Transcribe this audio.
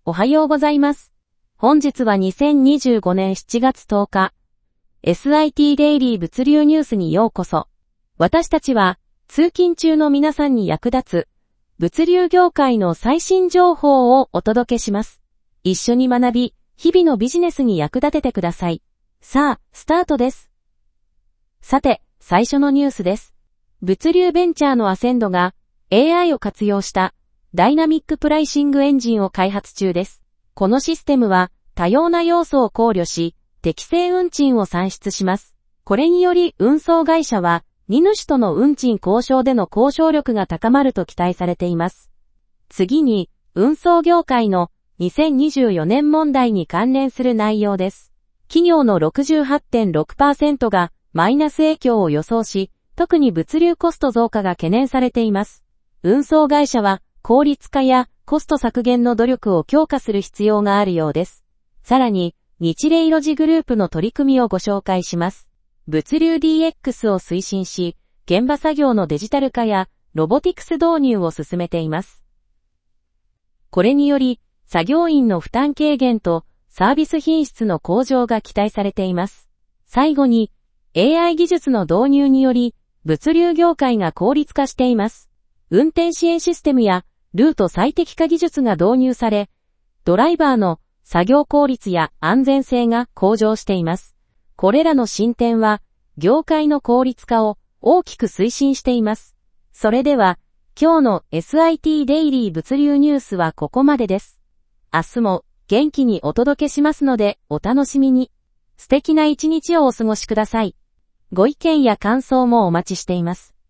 おはようございます。本日は2025年7月10日。SIT デイリー物流ニュースにようこそ。私たちは通勤中の皆さんに役立つ物流業界の最新情報をお届けします。一緒に学び、日々のビジネスに役立ててください。さあ、スタートです。さて、最初のニュースです。物流ベンチャーのアセンドが AI を活用したダイナミックプライシングエンジンを開発中です。このシステムは多様な要素を考慮し、適正運賃を算出します。これにより運送会社は荷主との運賃交渉での交渉力が高まると期待されています。次に、運送業界の2024年問題に関連する内容です。企業の 68.6% がマイナス影響を予想し、特に物流コスト増加が懸念されています。運送会社は効率化やコスト削減の努力を強化する必要があるようです。さらに、日霊ロジグループの取り組みをご紹介します。物流 DX を推進し、現場作業のデジタル化やロボティクス導入を進めています。これにより、作業員の負担軽減とサービス品質の向上が期待されています。最後に、AI 技術の導入により、物流業界が効率化しています。運転支援システムやルート最適化技術が導入され、ドライバーの作業効率や安全性が向上しています。これらの進展は、業界の効率化を大きく推進しています。それでは、今日の SIT デイリー物流ニュースはここまでです。明日も元気にお届けしますので、お楽しみに。素敵な一日をお過ごしください。ご意見や感想もお待ちしています。